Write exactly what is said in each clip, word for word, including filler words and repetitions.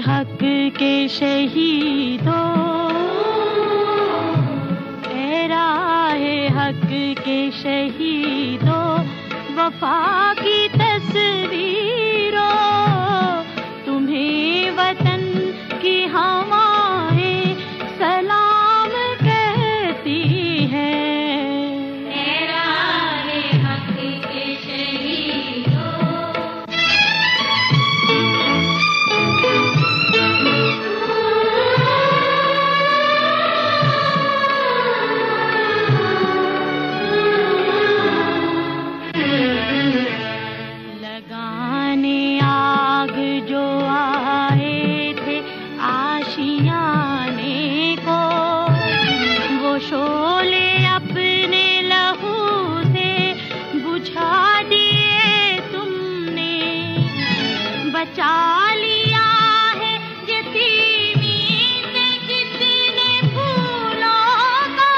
हक के शहीदों, ए राहे हक के शहीदों, वफा की तस्वीरों, तुम्हें वतन की हवाएं सलाम कहती है। ए राहे हक के शहीदों, लगाने आग जो आए थे आशियाने को, वो शोले अपने लहू से बुझा दिए तुमने। बचा लिया है यतीमी से कितने फूलों को,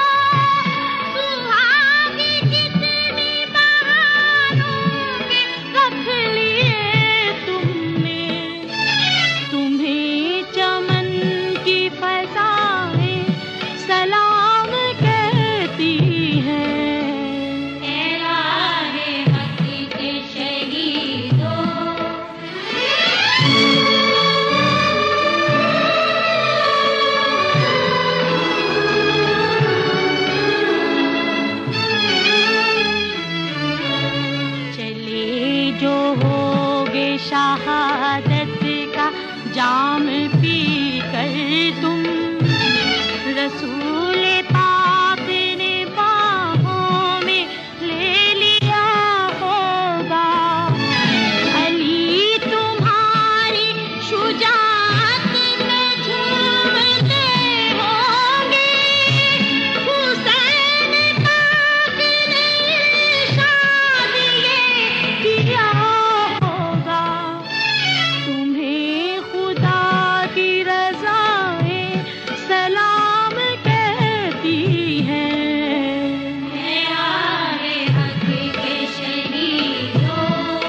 सुहागी कितनी बहारों के रख लिए तुमने। तुम्हें चमन की फज़ाएं सलाम कहती हैं। ए राहे हक के शहीदों, चले जो होगे शहादत का जाम पी कर तुम, रसूल पाक ने बाहों में ले लिया होगा। अली तुम्हारी शुजाअत में झूमते होंगे, हुसैन पाक ने इरशाद ये किया होगा। तुम्हें खुदा की रज़ाएं सलाम कहती हैं। ए राहे हक के शहीदों,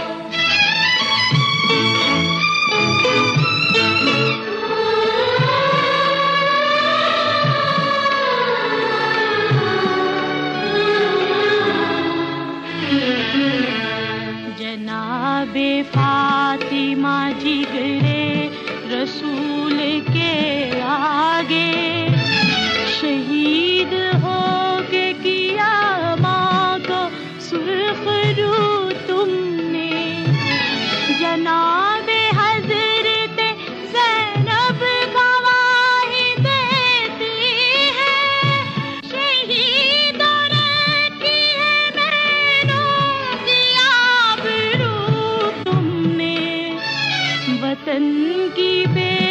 जनाबे फातिमा जिगरे रसूल के आगे, शहीद हो के किया माँ को सुर्ख रू तुमने। जनाबे हज़रत ज़ैनब गवाही देती है, शहीदों ने की है बहनों की आबरू तुमने। वतन की बे